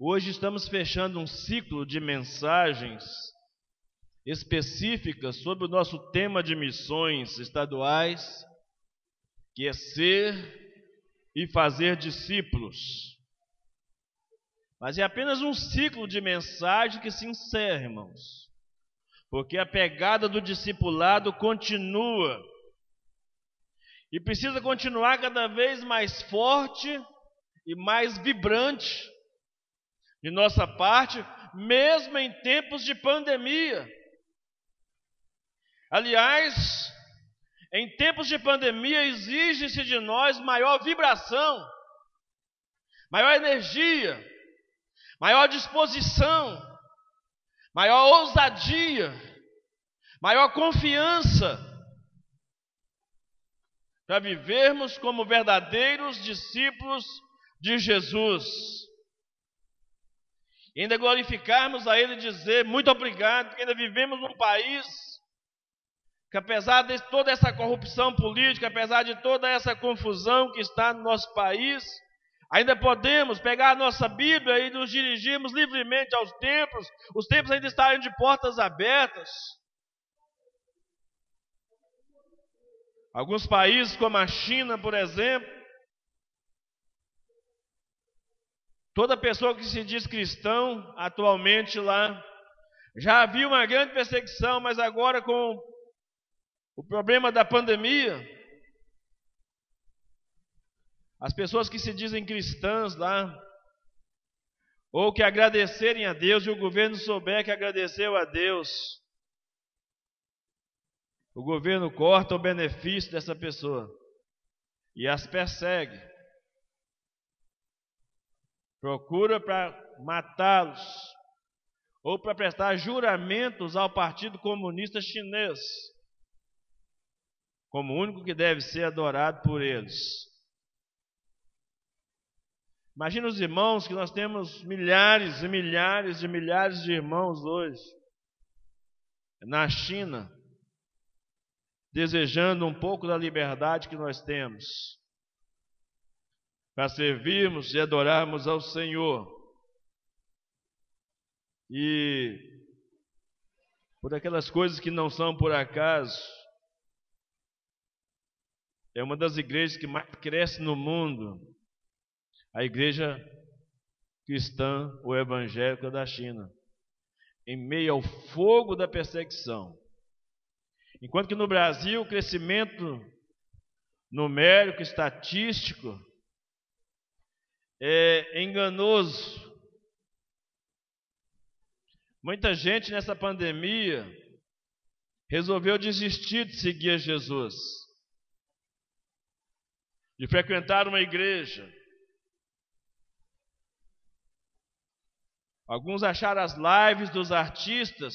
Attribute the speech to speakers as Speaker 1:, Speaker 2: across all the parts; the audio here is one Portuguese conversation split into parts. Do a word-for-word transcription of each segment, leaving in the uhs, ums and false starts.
Speaker 1: Hoje estamos fechando um ciclo de mensagens específicas sobre o nosso tema de missões estaduais, que é ser e fazer discípulos. Mas é apenas um ciclo de mensagem que se encerra, irmãos, porque a pegada do discipulado continua e precisa continuar cada vez mais forte e mais vibrante de nossa parte, mesmo em tempos de pandemia. Aliás, em tempos de pandemia exige-se de nós maior vibração, maior energia, maior disposição, maior ousadia, maior confiança, para vivermos como verdadeiros discípulos de Jesus. E ainda glorificarmos a Ele e dizer muito obrigado, porque ainda vivemos num país que, apesar de toda essa corrupção política, apesar de toda essa confusão que está no nosso país, ainda podemos pegar a nossa Bíblia e nos dirigirmos livremente aos templos, os templos ainda estarem de portas abertas. Alguns países, como a China, por exemplo, toda pessoa que se diz cristão, atualmente lá, já havia uma grande perseguição, mas agora com o problema da pandemia, as pessoas que se dizem cristãs lá, ou que agradecerem a Deus, e o governo souber que agradeceu a Deus, o governo corta o benefício dessa pessoa e as persegue. Procura para matá-los, ou para prestar juramentos ao Partido Comunista Chinês, como o único que deve ser adorado por eles. Imagina os irmãos, que nós temos milhares e milhares e milhares de irmãos hoje, na China, desejando um pouco da liberdade que nós temos, para servirmos e adorarmos ao Senhor. E por aquelas coisas que não são por acaso, é uma das igrejas que mais cresce no mundo, a igreja cristã ou evangélica da China, em meio ao fogo da perseguição. Enquanto que no Brasil o crescimento numérico, estatístico, é enganoso. Muita gente nessa pandemia resolveu desistir de seguir a Jesus, de frequentar uma igreja. Alguns acharam as lives dos artistas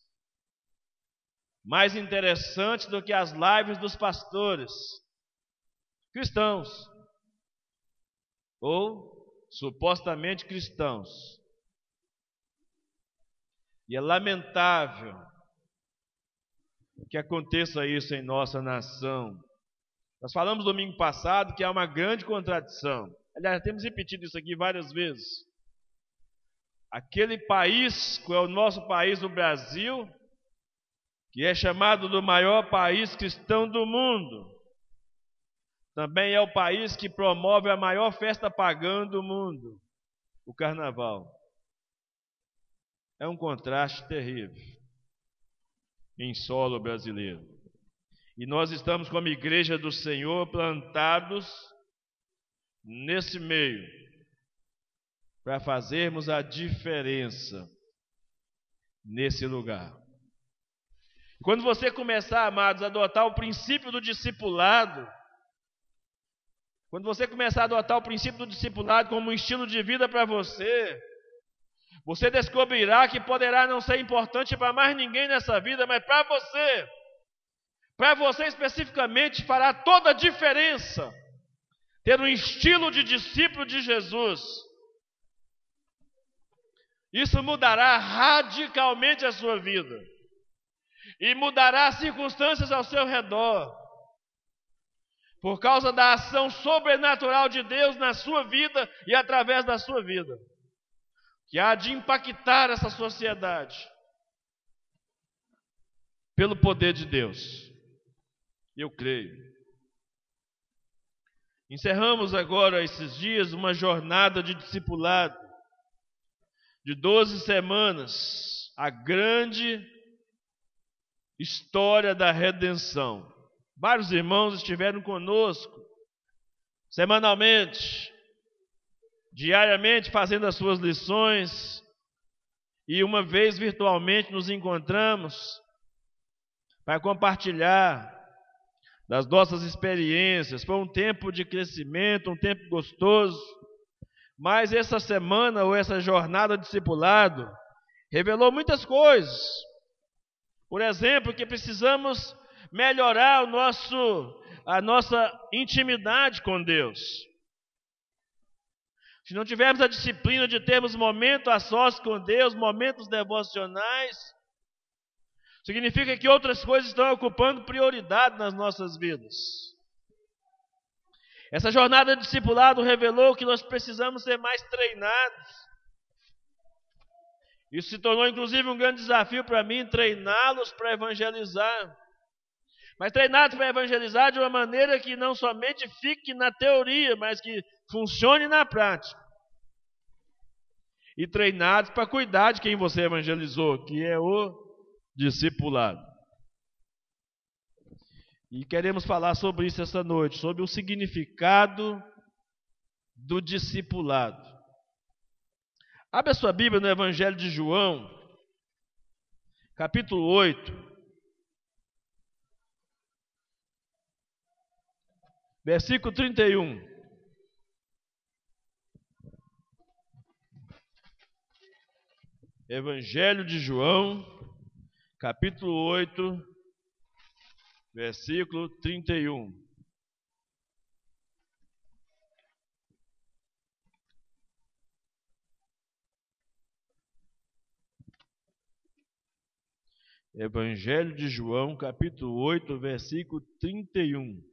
Speaker 1: mais interessantes do que as lives dos pastores cristãos, ou supostamente cristãos. E é lamentável que aconteça isso em nossa nação. Nós falamos domingo passado que há uma grande contradição. Aliás, temos repetido isso aqui várias vezes. Aquele país, que é o nosso país, o Brasil, que é chamado do maior país cristão do mundo, também é o país que promove a maior festa pagã do mundo, o Carnaval. É um contraste terrível em solo brasileiro. E nós estamos como igreja do Senhor plantados nesse meio, para fazermos a diferença nesse lugar. Quando você começar, amados, a adotar o princípio do discipulado, quando você começar a adotar o princípio do discipulado como um estilo de vida para você, você descobrirá que poderá não ser importante para mais ninguém nessa vida, mas para você, para você especificamente, fará toda a diferença ter um estilo de discípulo de Jesus. Isso mudará radicalmente a sua vida e mudará as circunstâncias ao seu redor, por causa da ação sobrenatural de Deus na sua vida e através da sua vida. que há de impactar essa sociedade pelo poder de Deus. Eu creio. Encerramos agora esses dias uma jornada de discipulado de doze semanas, a grande história da redenção. Vários irmãos estiveram conosco semanalmente, diariamente fazendo as suas lições, e uma vez virtualmente nos encontramos para compartilhar das nossas experiências. Foi um tempo de crescimento, um tempo gostoso, mas essa semana ou essa jornada de discipulado revelou muitas coisas. Por exemplo, que precisamos melhorar o nosso, a nossa intimidade com Deus. Se não tivermos a disciplina de termos momentos a sós com Deus, momentos devocionais, significa que outras coisas estão ocupando prioridade nas nossas vidas. Essa jornada de discipulado revelou que nós precisamos ser mais treinados. Isso se tornou inclusive um grande desafio para mim, treiná-los para evangelizar. Mas treinados para evangelizar de uma maneira que não somente fique na teoria, mas que funcione na prática. E treinados para cuidar de quem você evangelizou, que é o discipulado. E queremos falar sobre isso esta noite, sobre o significado do discipulado. Abra sua Bíblia no Evangelho de João, capítulo oito, versículo trinta e um. Evangelho de João, capítulo oito, versículo trinta e um. Evangelho de João, capítulo oito, versículo trinta e um.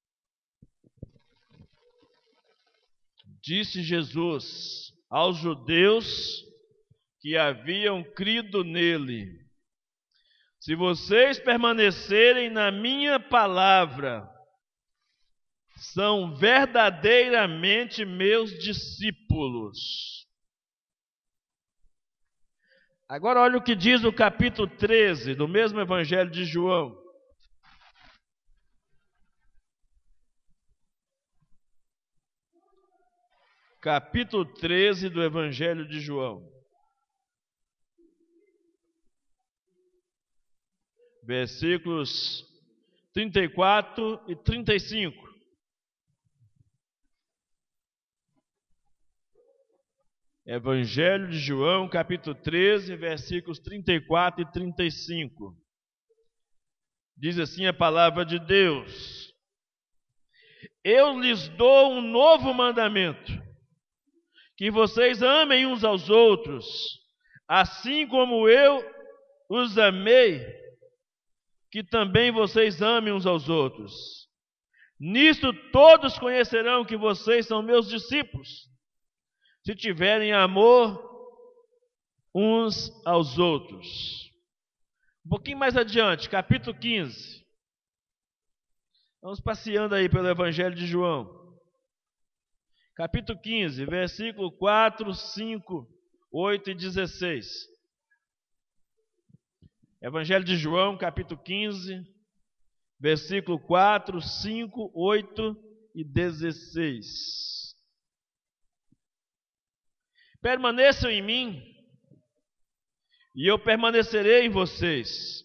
Speaker 1: Disse Jesus aos judeus que haviam crido nele: se vocês permanecerem na minha palavra, são verdadeiramente meus discípulos. Agora olha o que diz o capítulo treze do mesmo Evangelho de João. Capítulo treze do Evangelho de João. Versículos trinta e quatro e trinta e cinco. Evangelho de João, capítulo treze, versículos trinta e quatro e trinta e cinco. Diz assim a palavra de Deus: eu lhes dou um novo mandamento, que vocês amem uns aos outros, assim como eu os amei, que também vocês amem uns aos outros. Nisto todos conhecerão que vocês são meus discípulos, se tiverem amor uns aos outros. Um pouquinho mais adiante, capítulo quinze. Vamos passeando aí pelo Evangelho de João. Capítulo quinze, versículo quatro, cinco, oito e dezesseis. Evangelho de João, capítulo quinze, versículo quatro, cinco, oito e dezesseis. Permaneçam em mim, e eu permanecerei em vocês.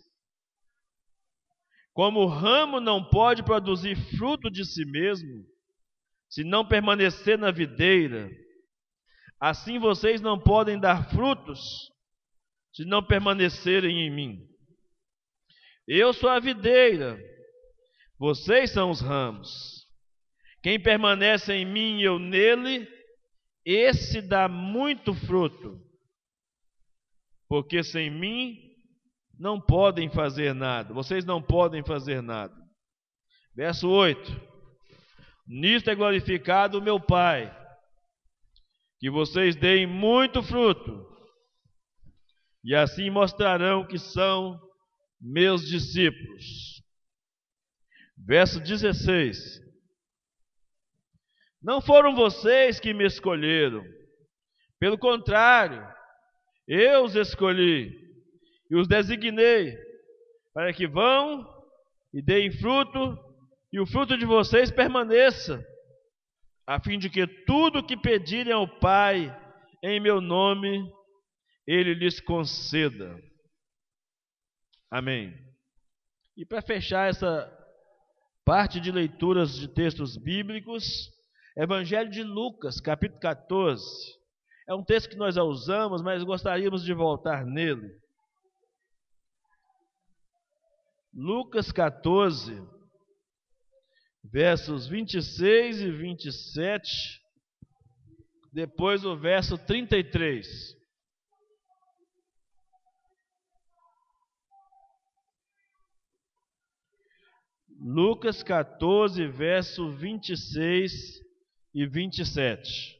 Speaker 1: Como o ramo não pode produzir fruto de si mesmo, se não permanecer na videira, assim vocês não podem dar frutos, se não permanecerem em mim. Eu sou a videira, vocês são os ramos. Quem permanece em mim e eu nele, esse dá muito fruto, porque sem mim não podem fazer nada. Vocês não podem fazer nada. Verso oito. Nisto é glorificado o meu Pai, que vocês deem muito fruto, e assim mostrarão que são meus discípulos. Verso dezesseis. Não foram vocês que me escolheram, pelo contrário, eu os escolhi e os designei para que vão e deem fruto, e o fruto de vocês permaneça, a fim de que tudo o que pedirem ao Pai em meu nome, Ele lhes conceda. Amém. E para fechar essa parte de leituras de textos bíblicos, Evangelho de Lucas, capítulo quatorze. É um texto que nós já usamos, mas gostaríamos de voltar nele. Lucas quatorze, versos vinte e seis e vinte e sete, depois o verso trinta e três. Lucas quatorze, verso vinte e seis e vinte e sete.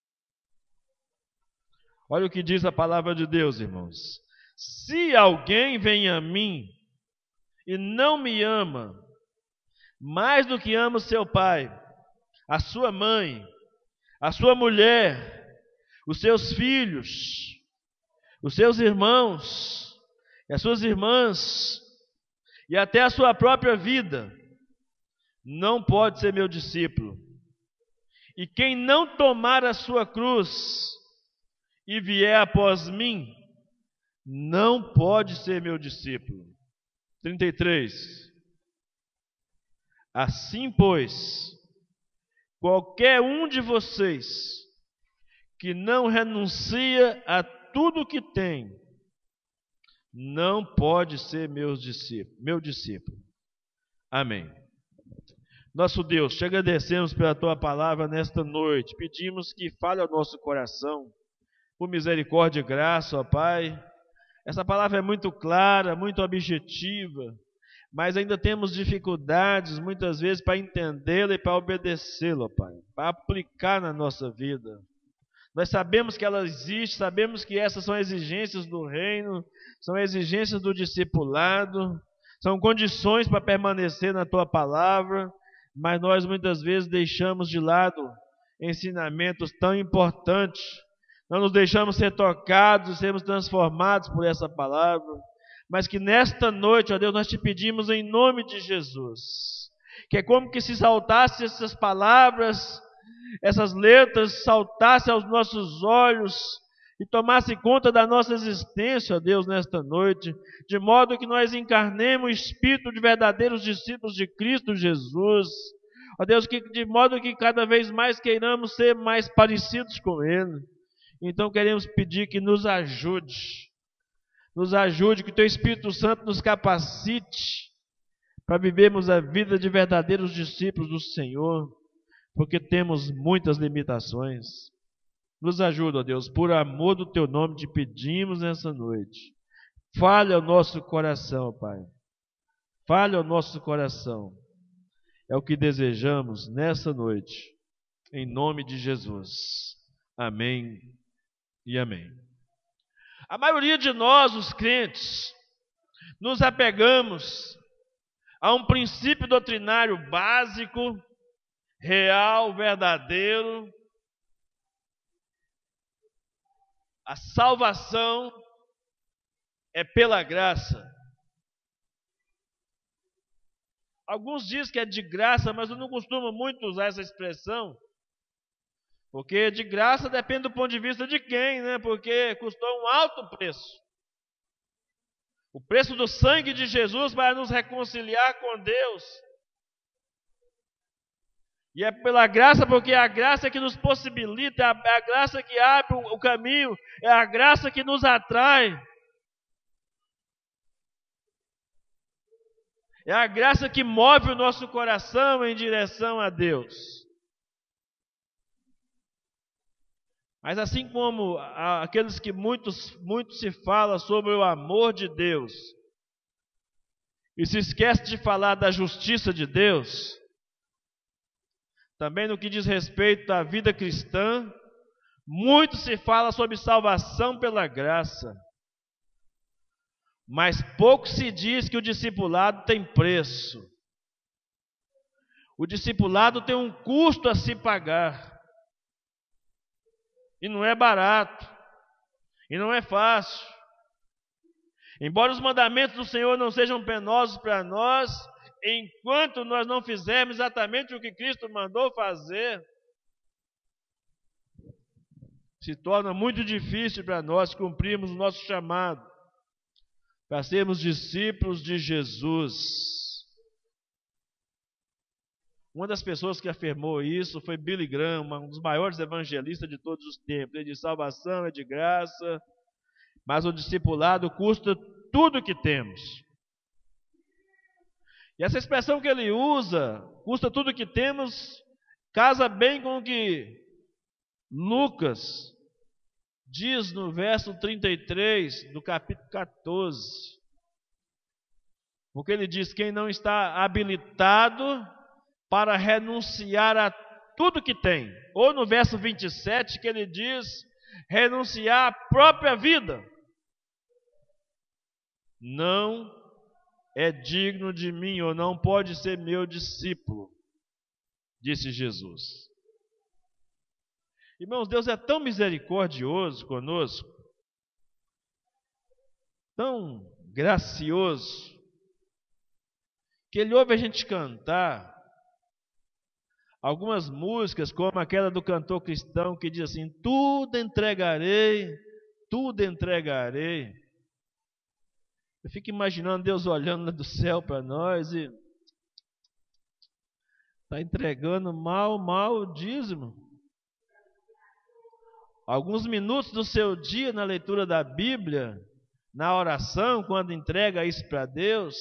Speaker 1: Olha o que diz a palavra de Deus, irmãos. Se alguém vem a mim e não me ama, mais do que ama o seu pai, a sua mãe, a sua mulher, os seus filhos, os seus irmãos, e as suas irmãs, e até a sua própria vida, não pode ser meu discípulo. E quem não tomar a sua cruz e vier após mim, não pode ser meu discípulo. trinta e três. Assim, pois, qualquer um de vocês que não renuncia a tudo que tem, não pode ser meu discípulo, meu discípulo. Amém. Nosso Deus, te agradecemos pela tua palavra nesta noite. Pedimos que fale ao nosso coração, por misericórdia e graça, ó Pai. Essa palavra é muito clara, muito objetiva, mas ainda temos dificuldades muitas vezes para entendê-la e para obedecê-la, ó Pai, para aplicar na nossa vida. Nós sabemos que ela existe, sabemos que essas são exigências do reino, são exigências do discipulado, são condições para permanecer na tua palavra, mas nós muitas vezes deixamos de lado ensinamentos tão importantes. Não nos deixamos ser tocados e sermos transformados por essa palavra, mas que nesta noite, ó Deus, nós te pedimos em nome de Jesus, que é como que se saltasse essas palavras, essas letras, saltasse aos nossos olhos e tomasse conta da nossa existência, ó Deus, nesta noite, de modo que nós encarnemos o espírito de verdadeiros discípulos de Cristo Jesus, ó Deus, que, de modo que cada vez mais queiramos ser mais parecidos com Ele. Então queremos pedir que nos ajude, nos ajude, que o Teu Espírito Santo nos capacite para vivermos a vida de verdadeiros discípulos do Senhor, porque temos muitas limitações. Nos ajuda, ó Deus, por amor do Teu nome te pedimos nessa noite. Fale ao nosso coração, Pai. Fale ao nosso coração. É o que desejamos nessa noite, em nome de Jesus. Amém e amém. A maioria de nós, os crentes, nos apegamos a um princípio doutrinário básico, real, verdadeiro. A salvação é pela graça. Alguns dizem que é de graça, mas eu não costumo muito usar essa expressão, porque de graça depende do ponto de vista de quem, né? Porque custou um alto preço. O preço do sangue de Jesus para nos reconciliar com Deus. E é pela graça, porque é a graça que nos possibilita, é a graça que abre o caminho, é a graça que nos atrai. É a graça que move o nosso coração em direção a Deus. Mas assim como aqueles que muitos, muito se fala sobre o amor de Deus, e se esquece de falar da justiça de Deus, também no que diz respeito à vida cristã, muito se fala sobre salvação pela graça. mas pouco se diz que o discipulado tem preço. O discipulado tem um custo a se pagar. E não é barato. E não é fácil. Embora os mandamentos do Senhor não sejam penosos para nós, enquanto nós não fizermos exatamente o que Cristo mandou fazer, se torna muito difícil para nós cumprirmos o nosso chamado, para sermos discípulos de Jesus. Uma das pessoas que afirmou isso foi Billy Graham, um dos maiores evangelistas de todos os tempos. Ele diz: salvação é de graça, mas o discipulado custa tudo que temos. E essa expressão que ele usa, custa tudo que temos, casa bem com o que Lucas diz no verso trinta e três do capítulo quatorze. Porque ele diz: quem não está habilitado para renunciar a tudo que tem. Ou no verso vinte e sete, que ele diz: renunciar à própria vida, não é digno de mim, ou não pode ser meu discípulo, disse Jesus. Irmãos, Deus é tão misericordioso conosco, tão gracioso, que Ele ouve a gente cantar algumas músicas, como aquela do cantor cristão que diz assim: tudo entregarei, tudo entregarei. Eu fico imaginando Deus olhando do céu para nós e está entregando mal, mal o dízimo. Alguns minutos do seu dia na leitura da Bíblia, na oração, quando entrega isso para Deus.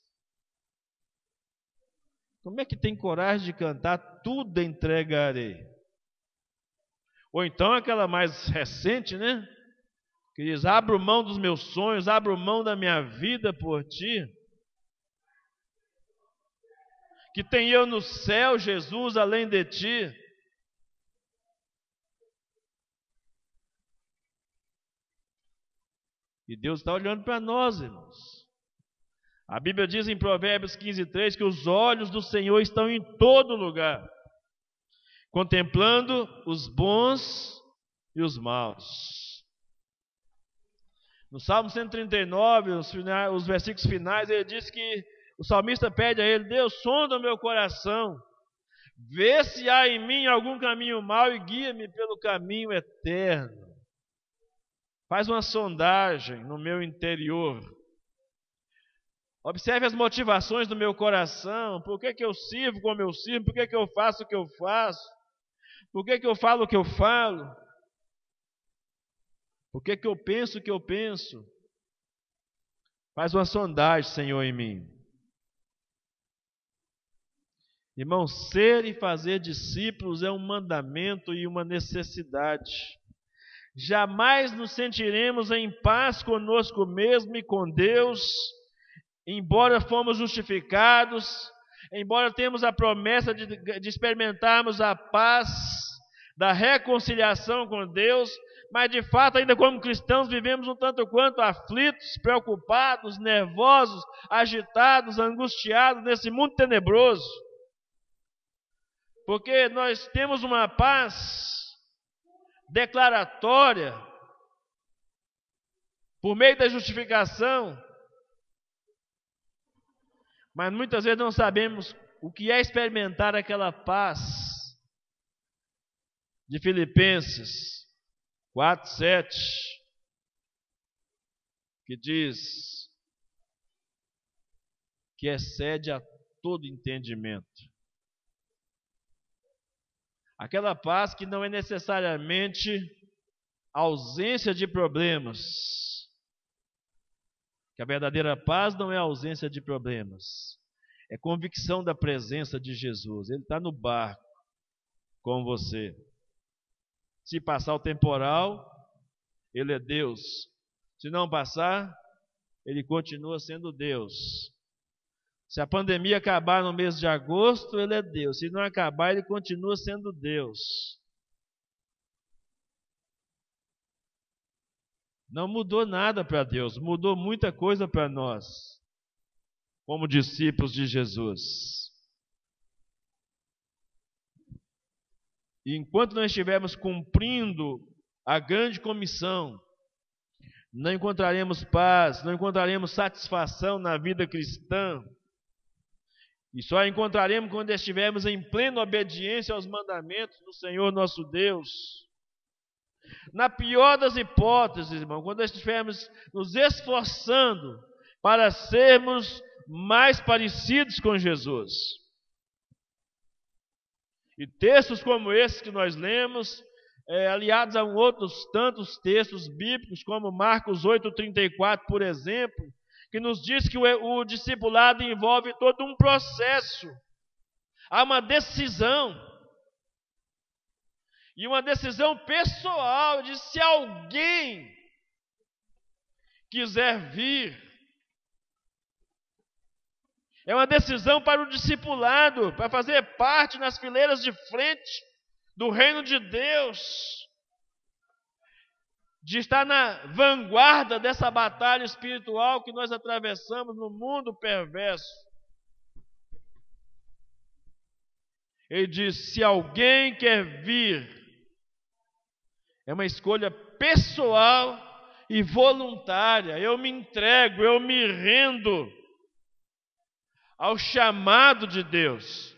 Speaker 1: Como é que tem coragem de cantar tudo entregarei? Ou então aquela mais recente, né? Que diz: abro mão dos meus sonhos, abro mão da minha vida por ti. Que tem eu no céu, Jesus, além de ti. E Deus está olhando para nós, irmãos. A Bíblia diz em Provérbios quinze, três, que os olhos do Senhor estão em todo lugar, contemplando os bons e os maus. No Salmo cento e trinta e nove, os, finais, os versículos finais, ele diz que o salmista pede a ele: Deus, sonda o meu coração, vê se há em mim algum caminho mau e guia-me pelo caminho eterno. Faz uma sondagem no meu interior. Observe as motivações do meu coração. Por que que eu sirvo como eu sirvo? Por que que eu faço o que eu faço? Por que que eu falo o que eu falo? Por que que eu penso o que eu penso? Faz uma sondagem, Senhor, em mim. Irmão, ser e fazer discípulos é um mandamento e uma necessidade. Jamais nos sentiremos em paz conosco mesmo e com Deus, embora fomos justificados, embora temos a promessa de, de experimentarmos a paz da reconciliação com Deus, mas de fato, ainda como cristãos, vivemos um tanto quanto aflitos, preocupados, nervosos, agitados, angustiados nesse mundo tenebroso. Porque nós temos uma paz declaratória por meio da justificação, mas muitas vezes não sabemos o que é experimentar aquela paz de Filipenses quatro, sete, que diz que excede a todo entendimento. Aquela paz que não é necessariamente ausência de problemas. Que a verdadeira paz não é ausência de problemas. É convicção da presença de Jesus. Ele está no barco com você. Se passar o temporal, Ele é Deus. Se não passar, Ele continua sendo Deus. Se a pandemia acabar no mês de agosto, Ele é Deus. Se não acabar, Ele continua sendo Deus. Não mudou nada para Deus, mudou muita coisa para nós, como discípulos de Jesus. E enquanto nós estivermos cumprindo a grande comissão, não encontraremos paz, não encontraremos satisfação na vida cristã. E só encontraremos quando estivermos em plena obediência aos mandamentos do Senhor nosso Deus. Na pior das hipóteses, irmão, quando estivermos nos esforçando para sermos mais parecidos com Jesus. E textos como esses que nós lemos, é, aliados a um outros tantos textos bíblicos, como Marcos oito, trinta e quatro, por exemplo, que nos diz que o, o discipulado envolve todo um processo. Há uma decisão. E uma decisão pessoal de se alguém quiser vir. É uma decisão para o discipulado, para fazer parte nas fileiras de frente do reino de Deus, de estar na vanguarda dessa batalha espiritual que nós atravessamos no mundo perverso. Ele diz: se alguém quer vir, é uma escolha pessoal e voluntária. Eu me entrego, eu me rendo ao chamado de Deus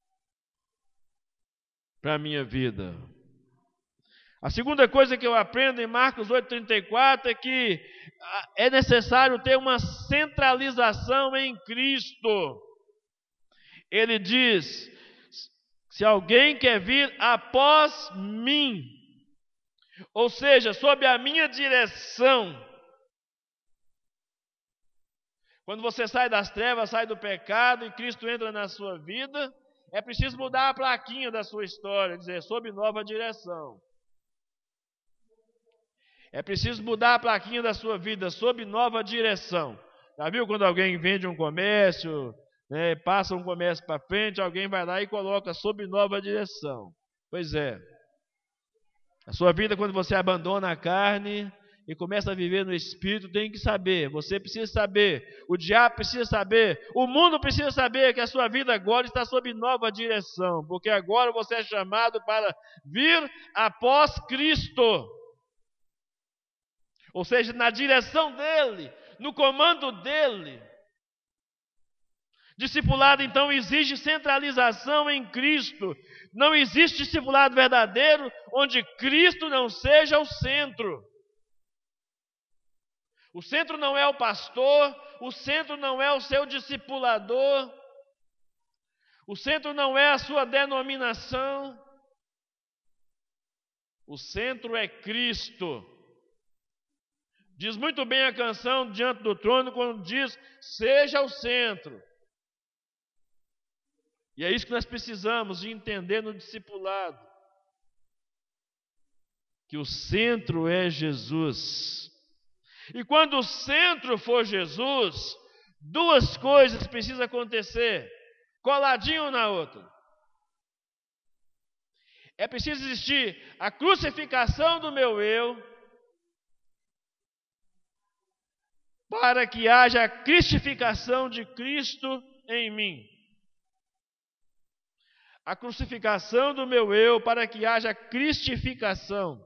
Speaker 1: para a minha vida. A segunda coisa que eu aprendo em Marcos oito, trinta e quatro é que é necessário ter uma centralização em Cristo. Ele diz: se alguém quer vir após mim, ou seja, sob a minha direção. Quando você sai das trevas, sai do pecado e Cristo entra na sua vida, é preciso mudar a plaquinha da sua história, dizer, sob nova direção. É preciso mudar a plaquinha da sua vida, sob nova direção. Já viu quando alguém vende um comércio, né, passa um comércio para frente, alguém vai lá e coloca sob nova direção? Pois é. A sua vida, quando você abandona a carne e começa a viver no Espírito, tem que saber, você precisa saber, o diabo precisa saber, o mundo precisa saber que a sua vida agora está sob nova direção, porque agora você é chamado para vir após Cristo. Ou seja, na direção dele, no comando dele. Discipulado, então, exige centralização em Cristo. Não existe discipulado verdadeiro onde Cristo não seja o centro. O centro não é o pastor, o centro não é o seu discipulador, o centro não é a sua denominação. O centro é Cristo. Diz muito bem a canção Diante do Trono quando diz, seja o centro. E é isso que nós precisamos de entender no discipulado. Que o centro é Jesus. E quando o centro for Jesus, duas coisas precisam acontecer, coladinho um na outra. É preciso existir a crucificação do meu eu, para que haja a cristificação de Cristo em mim. A crucificação do meu eu, para que haja a cristificação.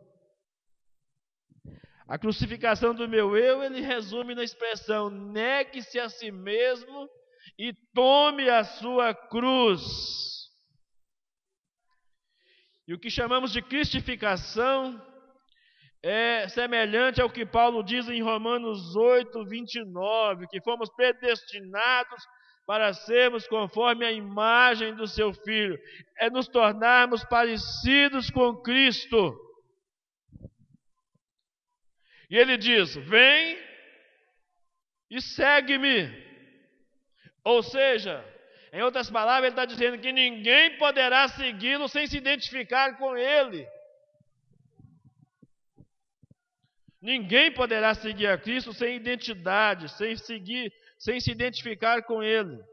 Speaker 1: A crucificação do meu eu, ele resume na expressão, negue-se a si mesmo e tome a sua cruz. E o que chamamos de cristificação é semelhante ao que Paulo diz em Romanos oito, vinte e nove, que fomos predestinados para sermos conforme a imagem do seu Filho. É nos tornarmos parecidos com Cristo. E ele diz, vem e segue-me. Ou seja, em outras palavras, ele está dizendo que ninguém poderá segui-lo sem se identificar com ele. Ninguém poderá seguir a Cristo sem identidade, sem seguir, sem se identificar com ele.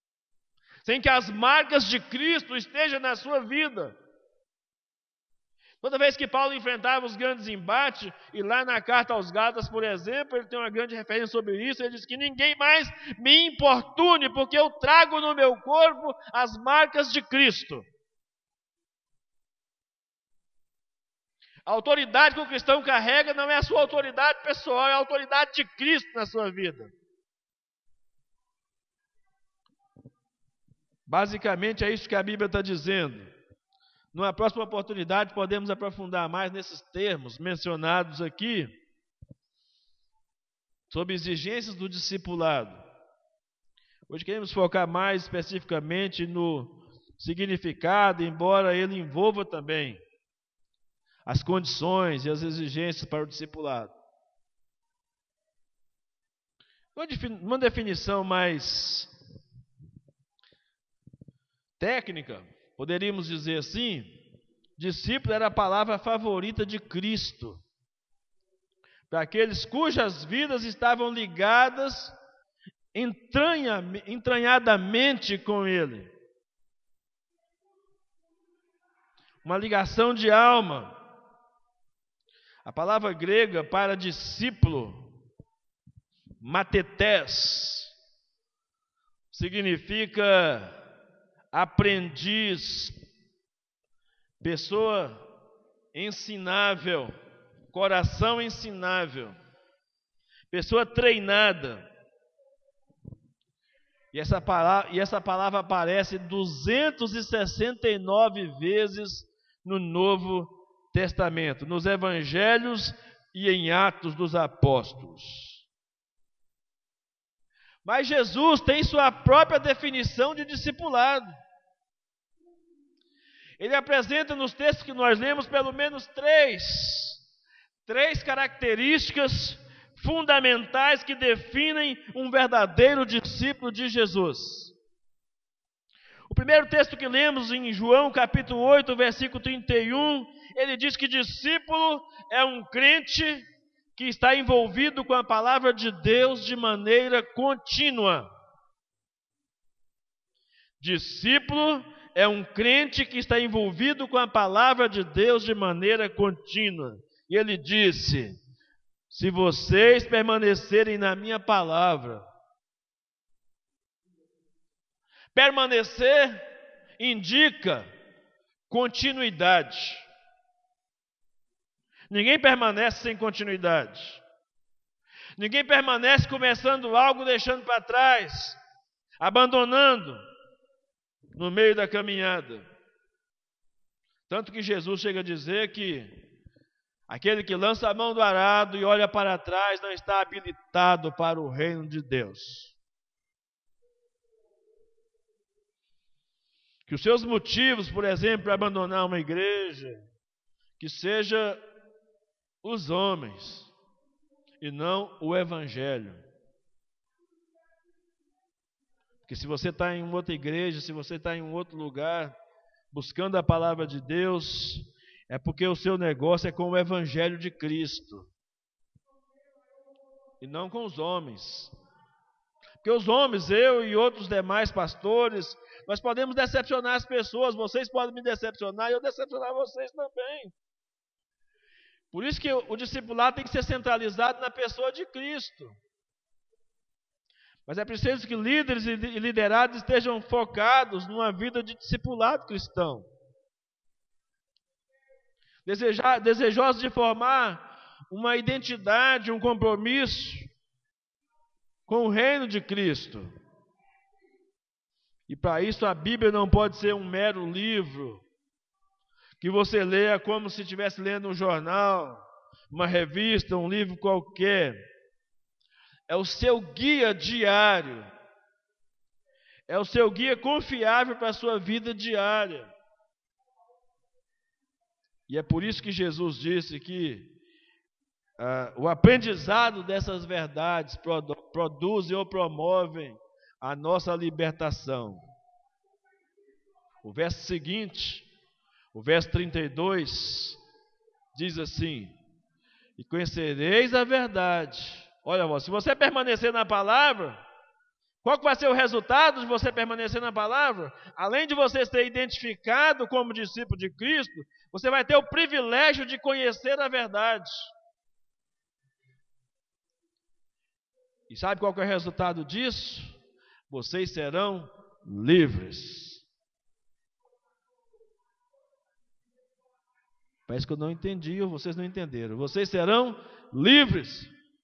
Speaker 1: Sem que as marcas de Cristo estejam na sua vida. Toda vez que Paulo enfrentava os grandes embates, e lá na carta aos Gálatas, por exemplo, ele tem uma grande referência sobre isso, ele diz que ninguém mais me importune, porque eu trago no meu corpo as marcas de Cristo. A autoridade que o cristão carrega não é a sua autoridade pessoal, é a autoridade de Cristo na sua vida. Basicamente é isso que a Bíblia está dizendo. Numa próxima oportunidade podemos aprofundar mais nesses termos mencionados aqui, sobre exigências do discipulado. Hoje queremos focar mais especificamente no significado, embora ele envolva também as condições e as exigências para o discipulado. Uma definição mais técnica, poderíamos dizer assim, discípulo era a palavra favorita de Cristo, para aqueles cujas vidas estavam ligadas entranha, entranhadamente com Ele. Uma ligação de alma. A palavra grega para discípulo, matetés, significa aprendiz, pessoa ensinável, coração ensinável, pessoa treinada. E essa palavra, e essa palavra aparece duzentas e sessenta e nove vezes no Novo Testamento, nos Evangelhos e em Atos dos Apóstolos. Mas Jesus tem sua própria definição de discipulado. Ele apresenta nos textos que nós lemos pelo menos três, três características fundamentais que definem um verdadeiro discípulo de Jesus. O primeiro texto que lemos em João capítulo oito, versículo trinta e um, ele diz que discípulo é um crente que está envolvido com a palavra de Deus de maneira contínua. Discípulo é um crente que está envolvido com a palavra de Deus de maneira contínua. E ele disse: se vocês permanecerem na minha palavra. Permanecer indica continuidade. Ninguém permanece sem continuidade. Ninguém permanece começando algo, deixando para trás, abandonando no meio da caminhada. Tanto que Jesus chega a dizer que aquele que lança a mão do arado e olha para trás não está habilitado para o reino de Deus. Que os seus motivos, por exemplo, para abandonar uma igreja, que seja os homens e não o Evangelho. Porque se você está em outra igreja, se você está em um outro lugar, buscando a palavra de Deus, é porque o seu negócio é com o Evangelho de Cristo e não com os homens. Porque os homens, eu e outros demais pastores, nós podemos decepcionar as pessoas, vocês podem me decepcionar e eu decepcionar vocês também. Por isso que o discipulado tem que ser centralizado na pessoa de Cristo. Mas é preciso que líderes e liderados estejam focados numa vida de discipulado cristão. Desejar, desejosos de formar uma identidade, um compromisso com o reino de Cristo. E para isso a Bíblia não pode ser um mero livro que você leia como se estivesse lendo um jornal, uma revista, um livro qualquer. É o seu guia diário. É o seu guia confiável para a sua vida diária. E é por isso que Jesus disse que ah, o aprendizado dessas verdades produ- produzem ou promovem a nossa libertação. O verso seguinte, o verso trinta e dois, diz assim: e conhecereis a verdade. Olha, se você permanecer na palavra, qual que vai ser o resultado de você permanecer na palavra? Além de você ser identificado como discípulo de Cristo, Você vai ter o privilégio de conhecer a verdade. E sabe qual que é o resultado disso? Vocês serão livres. Parece que eu não entendi ou vocês não entenderam. Vocês serão livres.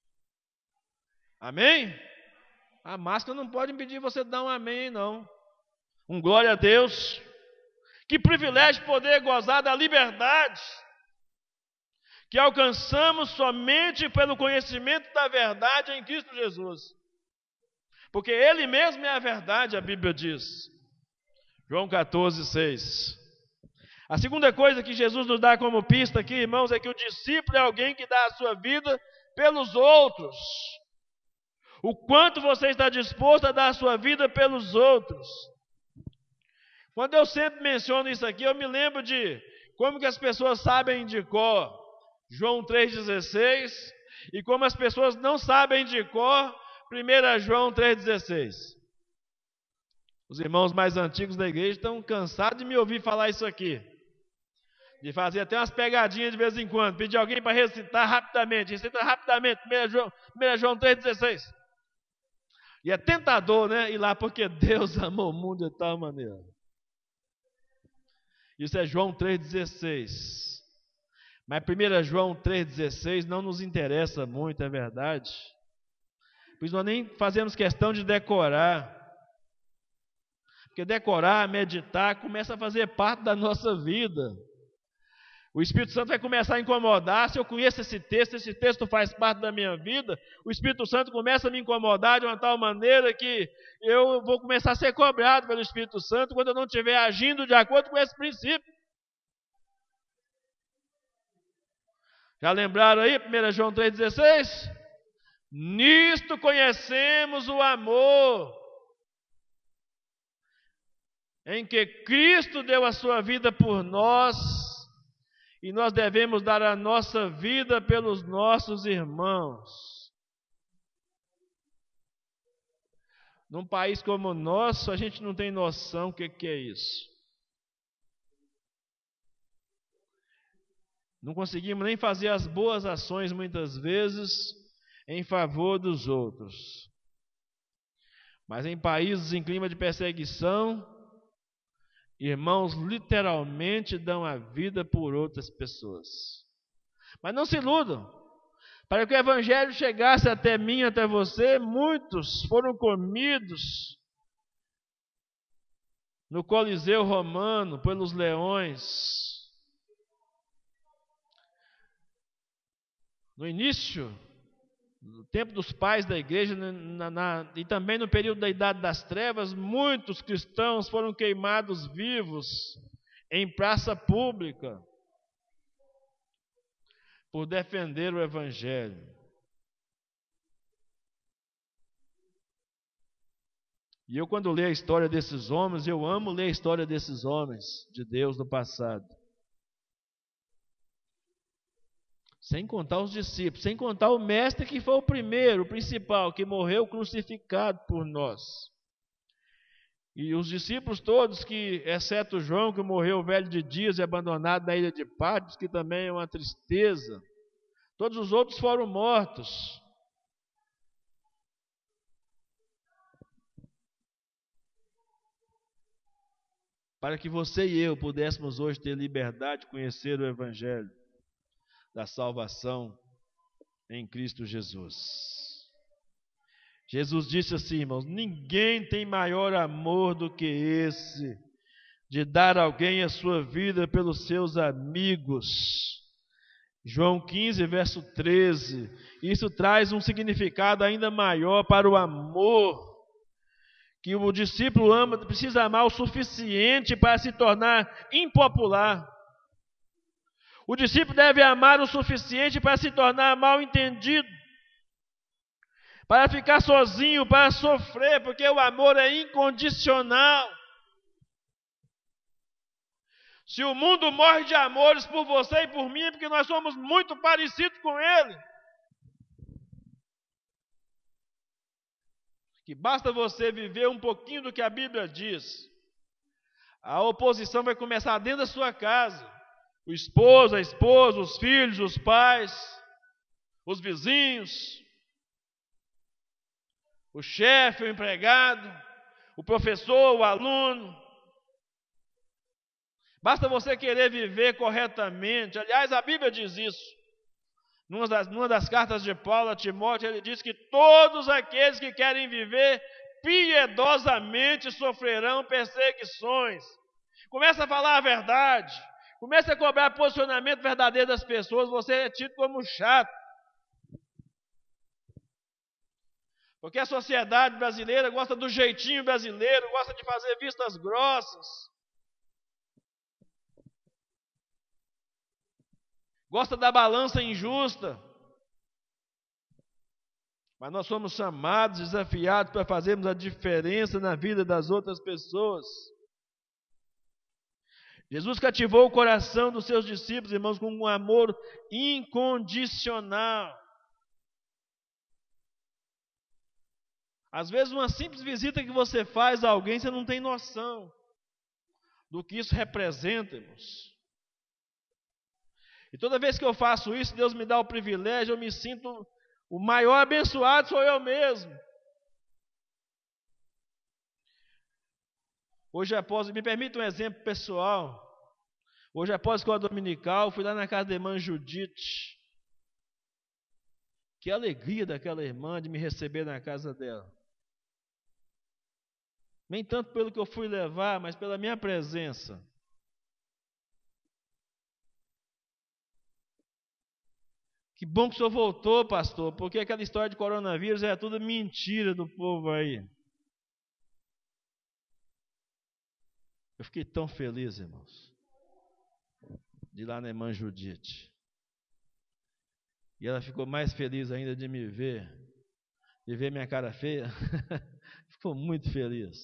Speaker 1: Amém? A máscara não pode impedir você de dar um amém, não. Um glória a Deus. Que privilégio poder gozar da liberdade que alcançamos somente pelo conhecimento da verdade em Cristo Jesus. Porque Ele mesmo é a verdade, a Bíblia diz. João catorze, seis. A segunda coisa que Jesus nos dá como pista aqui, irmãos, é que o discípulo é alguém que dá a sua vida pelos outros. O quanto você está disposto a dar a sua vida pelos outros. Quando eu sempre menciono isso aqui, eu me lembro de como que as pessoas sabem de cor João três, dezesseis, e como as pessoas não sabem de cor primeiro João três, dezesseis. Os irmãos mais antigos da igreja estão cansados de me ouvir falar isso aqui. De fazer até umas pegadinhas de vez em quando, pedir alguém para recitar rapidamente, recita rapidamente, primeiro João, primeiro João três, dezesseis. E é tentador, né? Ir lá, porque Deus amou o mundo de tal maneira. Isso é João três, dezesseis. Mas primeiro João três, dezesseis não nos interessa muito, é verdade. Por isso nós nem fazemos questão de decorar. Porque decorar, meditar, começa a fazer parte da nossa vida. O Espírito Santo vai começar a incomodar. Se eu conheço esse texto, esse texto faz parte da minha vida, o Espírito Santo começa a me incomodar de uma tal maneira que eu vou começar a ser cobrado pelo Espírito Santo quando eu não estiver agindo de acordo com esse princípio. Já lembraram aí, primeiro João três, dezesseis? Nisto conhecemos o amor, em que Cristo deu a sua vida por nós, e nós devemos dar a nossa vida pelos nossos irmãos. Num país como o nosso, a gente não tem noção do que, que é isso. Não conseguimos nem fazer as boas ações, muitas vezes, em favor dos outros. Mas em países em clima de perseguição, irmãos literalmente dão a vida por outras pessoas. Mas não se iludam. Para que o Evangelho chegasse até mim, até você, muitos foram comidos no Coliseu Romano pelos leões. No início, no tempo dos pais da igreja, na, na, e também no período da Idade das Trevas, muitos cristãos foram queimados vivos em praça pública por defender o Evangelho. E eu, quando leio a história desses homens, eu amo ler a história desses homens de Deus do passado. Sem contar os discípulos, sem contar o mestre que foi o primeiro, o principal, que morreu crucificado por nós. E os discípulos todos, que, exceto João, que morreu velho de dias e abandonado na ilha de Patmos, que também é uma tristeza, todos os outros foram mortos. Para que você e eu pudéssemos hoje ter liberdade de conhecer o Evangelho da salvação em Cristo Jesus. Jesus disse assim, irmãos, ninguém tem maior amor do que esse, de dar a alguém a sua vida pelos seus amigos. João quinze, verso treze. Isso traz um significado ainda maior para o amor, que o discípulo ama, precisa amar o suficiente para se tornar impopular. O discípulo deve amar o suficiente para se tornar mal entendido, para ficar sozinho, para sofrer, porque o amor é incondicional. Se o mundo morre de amores por você e por mim, é porque nós somos muito parecidos com ele. Que basta você viver um pouquinho do que a Bíblia diz. A oposição vai começar dentro da sua casa. O esposo, a esposa, os filhos, os pais, os vizinhos, o chefe, o empregado, o professor, o aluno. Basta você querer viver corretamente. Aliás, a Bíblia diz isso. Numa das, numa das cartas de Paulo a Timóteo, ele diz que todos aqueles que querem viver piedosamente sofrerão perseguições. Começa a falar a verdade. Começa a cobrar posicionamento verdadeiro das pessoas. Você é tido como chato. Porque a sociedade brasileira gosta do jeitinho brasileiro, gosta de fazer vistas grossas. Gosta da balança injusta. Mas nós somos chamados, desafiados para fazermos a diferença na vida das outras pessoas. Jesus cativou o coração dos seus discípulos, irmãos, com um amor incondicional. Às vezes, uma simples visita que você faz a alguém, você não tem noção do que isso representa, irmãos. E toda vez que eu faço isso, Deus me dá o privilégio, eu me sinto o maior abençoado, sou eu mesmo. Hoje após, me permita um exemplo pessoal. Hoje após a escola dominical, fui lá na casa da irmã Judite. Que alegria daquela irmã de me receber na casa dela. Nem tanto pelo que eu fui levar, mas pela minha presença. Que bom que o senhor voltou, pastor, porque aquela história de coronavírus é tudo mentira do povo aí. Eu fiquei tão feliz, irmãos, de ir lá na irmã Judite. E ela ficou mais feliz ainda de me ver, de ver minha cara feia. Ficou muito feliz.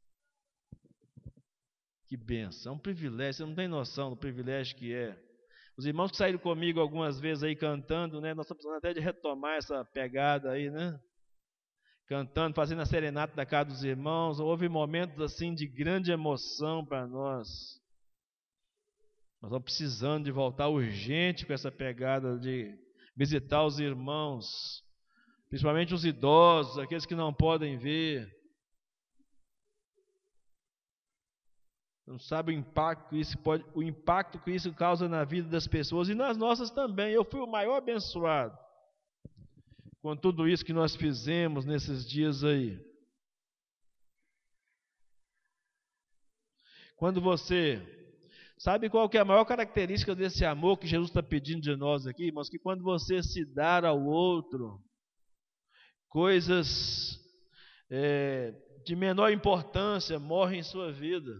Speaker 1: Que bênção, é um privilégio, você não tem noção do privilégio que é. Os irmãos que saíram comigo algumas vezes aí cantando, né? Nós estamos precisando até de retomar essa pegada aí, né? Cantando, fazendo a serenata da casa dos irmãos. Houve momentos assim de grande emoção para nós. Nós estamos precisando de voltar urgente com essa pegada de visitar os irmãos, principalmente os idosos, aqueles que não podem ver. Não sabe o impacto que isso pode, o impacto que isso causa na vida das pessoas e nas nossas também. Eu fui o maior abençoado com tudo isso que nós fizemos nesses dias aí. Quando você sabe qual que é a maior característica desse amor que Jesus está pedindo de nós aqui, irmãos, que quando você se dar ao outro coisas é, de menor importância morrem em sua vida.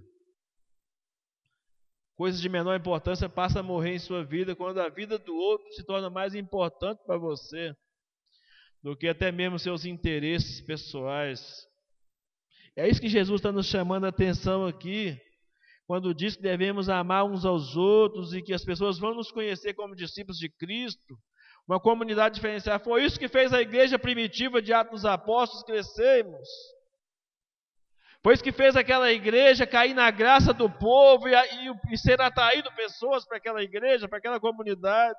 Speaker 1: Coisas de menor importância passam a morrer em sua vida quando a vida do outro se torna mais importante para você do que até mesmo seus interesses pessoais. É isso que Jesus está nos chamando a atenção aqui, quando diz que devemos amar uns aos outros e que as pessoas vão nos conhecer como discípulos de Cristo, uma comunidade diferenciada. Foi isso que fez a igreja primitiva de Atos dos Apóstolos crescer, irmãos. Foi isso que fez aquela igreja cair na graça do povo e, e, e ser atraído pessoas para aquela igreja, para aquela comunidade.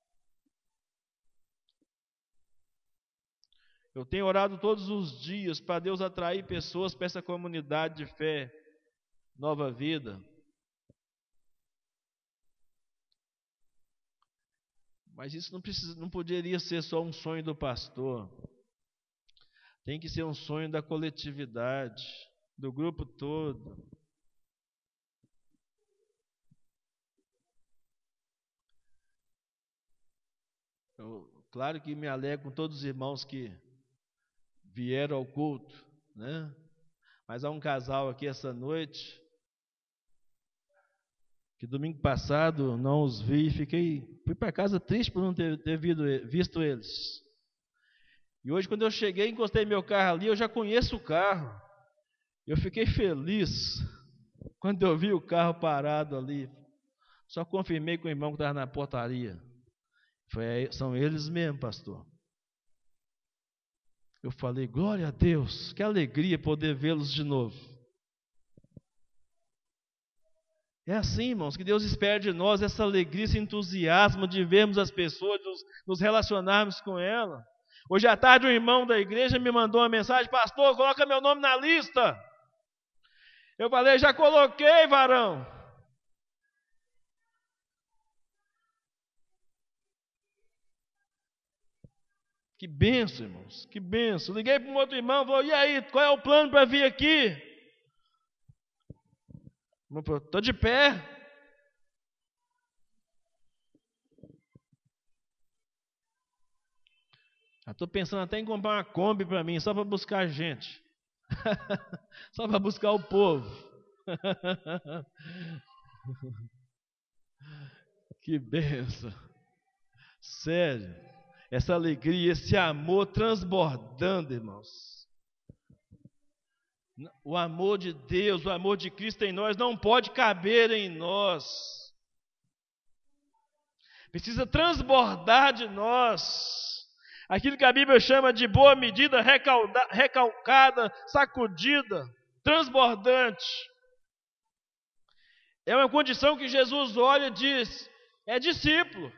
Speaker 1: Eu tenho orado todos os dias para Deus atrair pessoas para essa comunidade de fé, Nova Vida. Mas isso não, precisa, não poderia ser só um sonho do pastor. Tem que ser um sonho da coletividade, do grupo todo. Eu, claro que me alegro com todos os irmãos que vieram ao culto, né? Mas há um casal aqui essa noite que domingo passado não os vi, fiquei fui para casa triste por não ter, ter visto eles. E hoje, quando eu cheguei, encostei meu carro ali, eu já conheço o carro. Eu fiquei feliz quando eu vi o carro parado ali. Só confirmei com o irmão que estava na portaria. Foi, são eles mesmo, pastor. Eu falei, glória a Deus, que alegria poder vê-los de novo. É assim, irmãos, que Deus espera de nós essa alegria, esse entusiasmo de vermos as pessoas, de nos, nos relacionarmos com elas. Hoje à tarde um irmão da igreja me mandou uma mensagem: pastor, coloca meu nome na lista. Eu falei: já coloquei, varão. Que benção, irmãos, que benção. Liguei para um outro irmão, falou: e aí, qual é o plano para vir aqui? Estou de pé. Estou pensando até em comprar uma Kombi para mim, só para buscar gente. Só para buscar o povo. Que benção. Sério. Essa alegria, esse amor transbordando, irmãos. O amor de Deus, o amor de Cristo em nós não pode caber em nós. Precisa transbordar de nós. Aquilo que a Bíblia chama de boa medida, recalcada, sacudida, transbordante. É uma condição que Jesus olha e diz: é discípulo.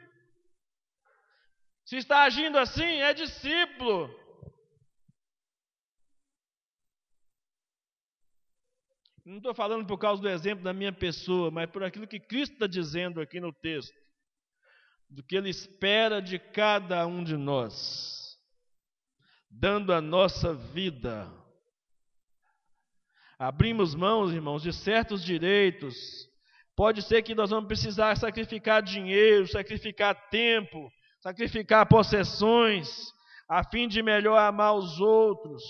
Speaker 1: Se está agindo assim, é discípulo. Não estou falando por causa do exemplo da minha pessoa, mas por aquilo que Cristo está dizendo aqui no texto. Do que Ele espera de cada um de nós, dando a nossa vida. Abrimos mãos, irmãos, de certos direitos. Pode ser que nós vamos precisar sacrificar dinheiro, sacrificar tempo, sacrificar possessões, a fim de melhor amar os outros.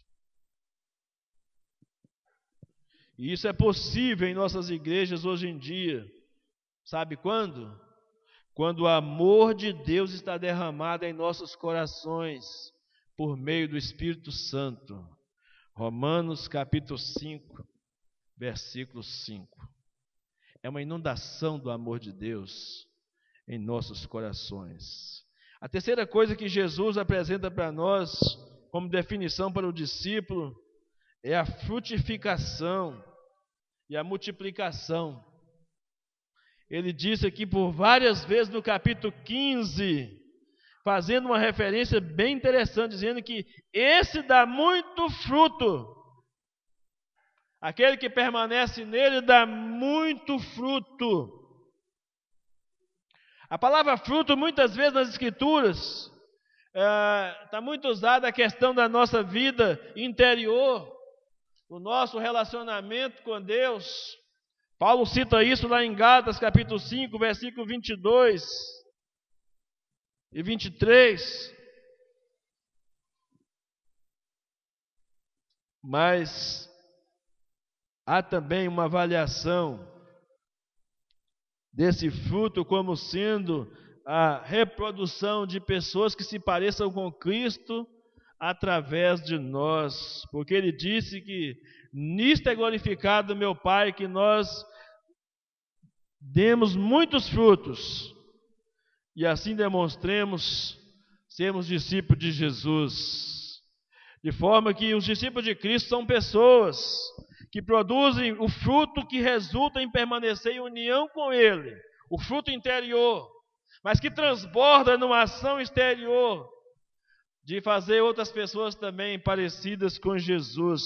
Speaker 1: E isso é possível em nossas igrejas hoje em dia. Sabe quando? Quando o amor de Deus está derramado em nossos corações, por meio do Espírito Santo. Romanos capítulo cinco, versículo cinco. É uma inundação do amor de Deus em nossos corações. A terceira coisa que Jesus apresenta para nós, como definição para o discípulo, é a frutificação e a multiplicação. Ele disse aqui por várias vezes no capítulo quinze, fazendo uma referência bem interessante, dizendo que esse dá muito fruto. Aquele que permanece nele dá muito fruto. A palavra fruto, muitas vezes nas Escrituras, está é, muito usada a questão da nossa vida interior, o nosso relacionamento com Deus. Paulo cita isso lá em Gálatas capítulo cinco, versículo vinte e dois e vinte e três. Mas há também uma avaliação desse fruto como sendo a reprodução de pessoas que se pareçam com Cristo através de nós, porque ele disse que nisto é glorificado meu Pai, que nós demos muitos frutos e assim demonstremos sermos discípulos de Jesus, de forma que os discípulos de Cristo são pessoas que produzem o fruto que resulta em permanecer em união com Ele, o fruto interior, mas que transborda numa ação exterior, de fazer outras pessoas também parecidas com Jesus.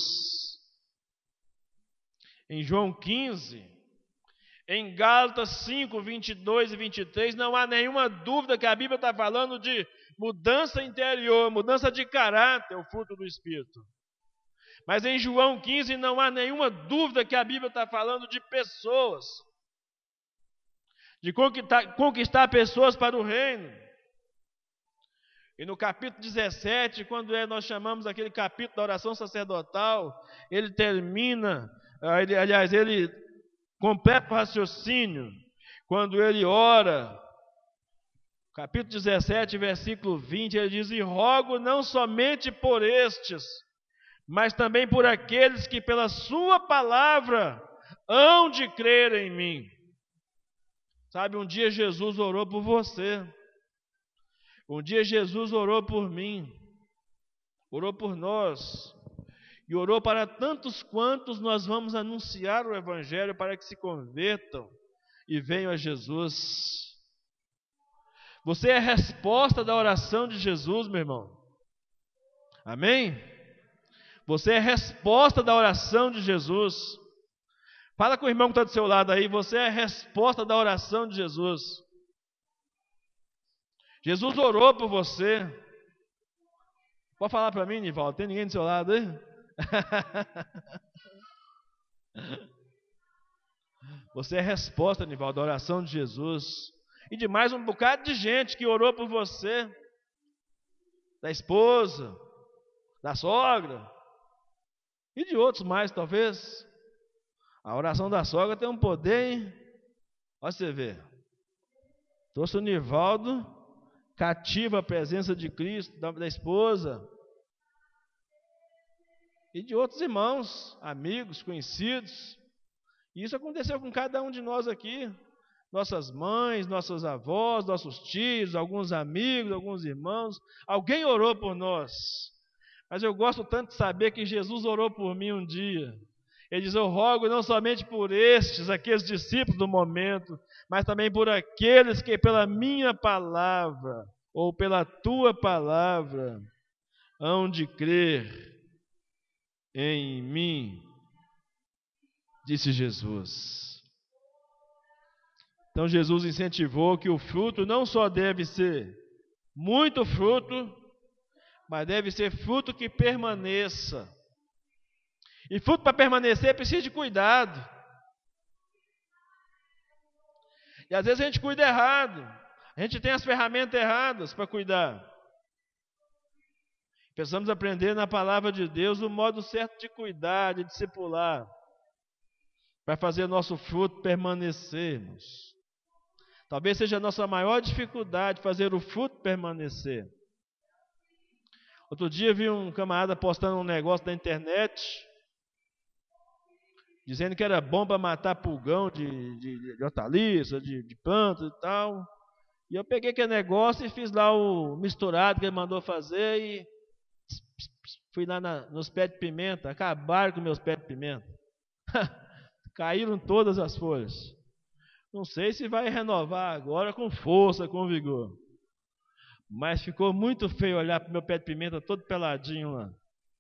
Speaker 1: Em João quinze, em Gálatas cinco, vinte e dois e vinte e três, não há nenhuma dúvida que a Bíblia está falando de mudança interior, mudança de caráter, o fruto do Espírito. Mas em João quinze não há nenhuma dúvida que a Bíblia está falando de pessoas, de conquistar, conquistar pessoas para o reino. E no capítulo dezessete, quando é, nós chamamos aquele capítulo da oração sacerdotal, ele termina, ele, aliás, ele completa o raciocínio, quando ele ora, capítulo dezessete, versículo vinte, ele diz: e rogo não somente por estes, mas também por aqueles que pela sua palavra hão de crer em mim. Sabe, um dia Jesus orou por você. Um dia Jesus orou por mim, orou por nós, e orou para tantos quantos nós vamos anunciar o Evangelho para que se convertam e venham a Jesus. Você é a resposta da oração de Jesus, meu irmão. Amém? Você é a resposta da oração de Jesus. Fala com o irmão que está do seu lado aí, você é a resposta da oração de Jesus. Jesus orou por você. Pode falar para mim, Nivaldo, tem ninguém do seu lado aí? Você é a resposta, Nivaldo, da oração de Jesus. E de mais um bocado de gente que orou por você. Da esposa, da sogra. E de outros mais, talvez. A oração da sogra tem um poder, hein? Olha você ver. Trouxe o Nivaldo, cativa a presença de Cristo, da, da esposa. E de outros irmãos, amigos, conhecidos. E isso aconteceu com cada um de nós aqui. Nossas mães, nossos avós, nossos tios, alguns amigos, alguns irmãos. Alguém orou por nós. Mas eu gosto tanto de saber que Jesus orou por mim um dia. Ele diz, eu rogo não somente por estes, aqueles discípulos do momento, mas também por aqueles que pela minha palavra, ou pela tua palavra, hão de crer em mim, disse Jesus. Então Jesus incentivou que o fruto não só deve ser muito fruto, mas deve ser fruto que permaneça. E fruto para permanecer precisa de cuidado. E às vezes a gente cuida errado. A gente tem as ferramentas erradas para cuidar. Precisamos aprender na palavra de Deus o modo certo de cuidar, de discipular, para fazer nosso fruto permanecermos. Talvez seja a nossa maior dificuldade fazer o fruto permanecer. Outro dia vi um camarada postando um negócio na internet, dizendo que era bom para matar pulgão de, de, de hortaliça, de, de plantas e tal. E eu peguei aquele negócio e fiz lá o misturado que ele mandou fazer e fui lá na, nos pés de pimenta, acabaram com meus pés de pimenta. Caíram todas as folhas. Não sei se vai renovar agora com força, com vigor. Mas ficou muito feio olhar para o meu pé de pimenta todo peladinho lá.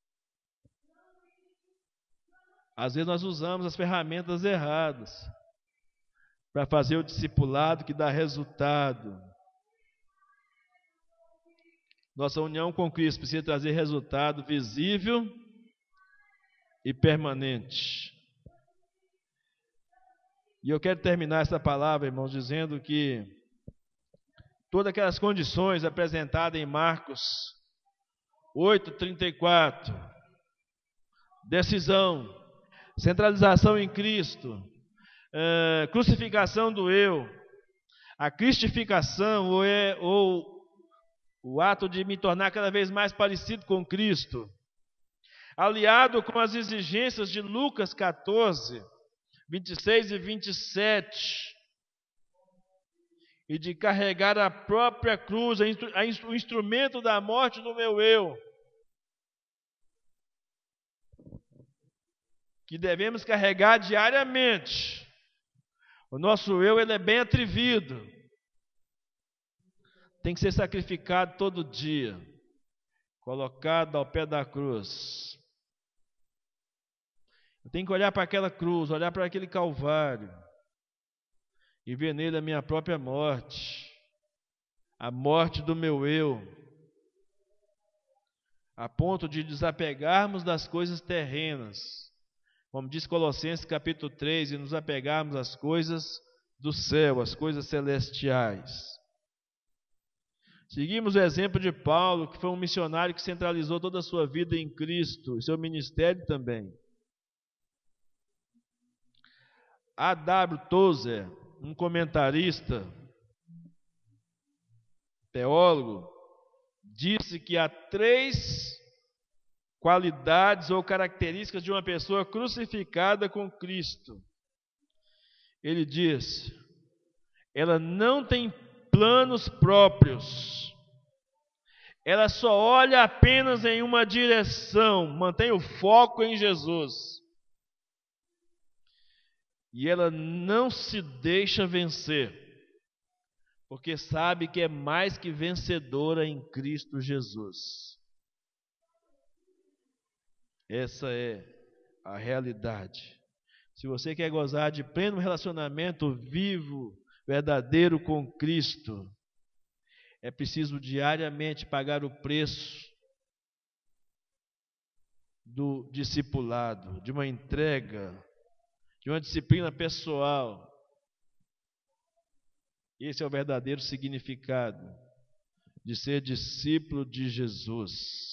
Speaker 1: Às vezes nós usamos as ferramentas erradas para fazer o discipulado que dá resultado. Nossa união com Cristo precisa trazer resultado visível e permanente. E eu quero terminar essa palavra, irmãos, dizendo que todas aquelas condições apresentadas em Marcos oito, trinta e quatro, decisão, centralização em Cristo, é, crucificação do eu, a cristificação ou, é, ou o ato de me tornar cada vez mais parecido com Cristo, aliado com as exigências de Lucas catorze, vinte e seis e vinte e sete, e de carregar a própria cruz, a instru- a instru- o instrumento da morte do meu eu, que devemos carregar diariamente. O nosso eu, ele é bem atrevido. Tem que ser sacrificado todo dia, colocado ao pé da cruz. Eu tenho que olhar para aquela cruz, olhar para aquele calvário e ver nele a minha própria morte, a morte do meu eu, a ponto de desapegarmos das coisas terrenas, como diz Colossenses capítulo três, e nos apegarmos às coisas do céu, às coisas celestiais. Seguimos o exemplo de Paulo, que foi um missionário que centralizou toda a sua vida em Cristo, e seu ministério também. A W Tozer, um comentarista, teólogo, disse que há três qualidades ou características de uma pessoa crucificada com Cristo. Ele diz: ela não tem planos próprios, ela só olha apenas em uma direção, mantém o foco em Jesus. E ela não se deixa vencer, porque sabe que é mais que vencedora em Cristo Jesus. Essa é a realidade. Se você quer gozar de pleno relacionamento vivo, verdadeiro com Cristo, é preciso diariamente pagar o preço do discipulado, de uma entrega, de uma disciplina pessoal. Esse é o verdadeiro significado de ser discípulo de Jesus.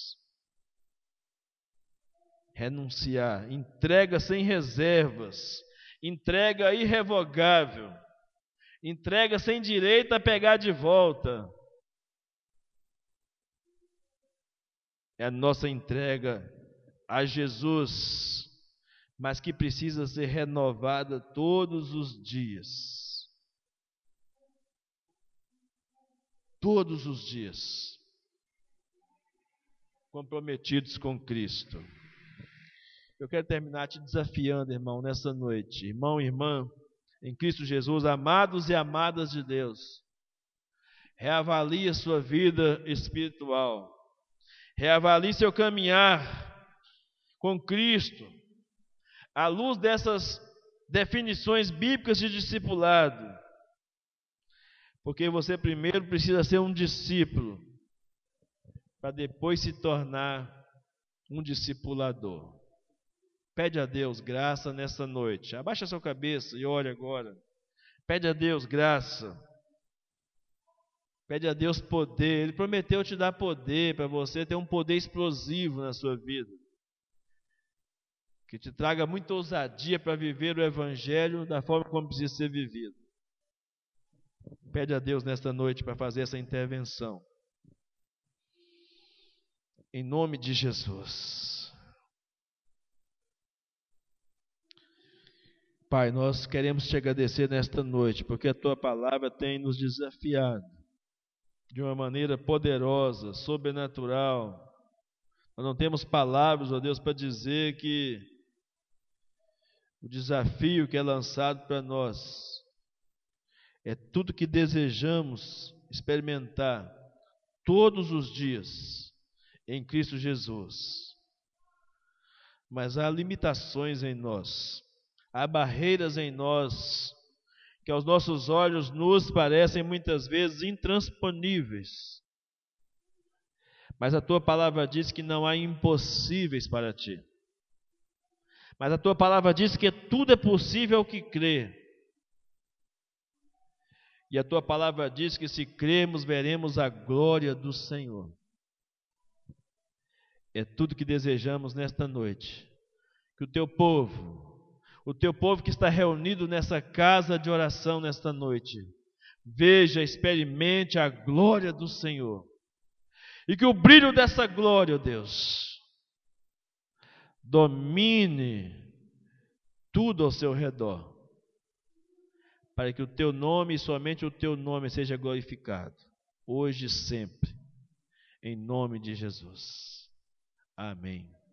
Speaker 1: Renunciar, entrega sem reservas, entrega irrevogável, entrega sem direito a pegar de volta. É a nossa entrega a Jesus, mas que precisa ser renovada todos os dias. Todos os dias. Comprometidos com Cristo. Eu quero terminar te desafiando, irmão, nessa noite. Irmão e irmã, em Cristo Jesus, amados e amadas de Deus, reavalie a sua vida espiritual. Reavalie seu caminhar com Cristo, à luz dessas definições bíblicas de discipulado. Porque você primeiro precisa ser um discípulo, para depois se tornar um discipulador. Pede a Deus graça nessa noite. Abaixa a sua cabeça e ore agora. Pede a Deus graça. Pede a Deus poder. Ele prometeu te dar poder para você ter um poder explosivo na sua vida. Que te traga muita ousadia para viver o Evangelho da forma como precisa ser vivido. Pede a Deus nesta noite para fazer essa intervenção. Em nome de Jesus. Pai, nós queremos te agradecer nesta noite, porque a Tua palavra tem nos desafiado de uma maneira poderosa, sobrenatural. Nós não temos palavras, ó Deus, para dizer que o desafio que é lançado para nós é tudo que desejamos experimentar todos os dias em Cristo Jesus. Mas há limitações em nós. Há barreiras em nós que aos nossos olhos nos parecem muitas vezes intransponíveis. Mas a Tua palavra diz que não há impossíveis para Ti. Mas a Tua palavra diz que tudo é possível ao que crê. E a Tua palavra diz que se cremos, veremos a glória do Senhor. É tudo que desejamos nesta noite. Que o Teu povo... O Teu povo que está reunido nessa casa de oração nesta noite, veja, experimente a glória do Senhor. E que o brilho dessa glória, ó Deus, domine tudo ao seu redor. Para que o Teu nome e somente o Teu nome seja glorificado. Hoje e sempre. Em nome de Jesus. Amém.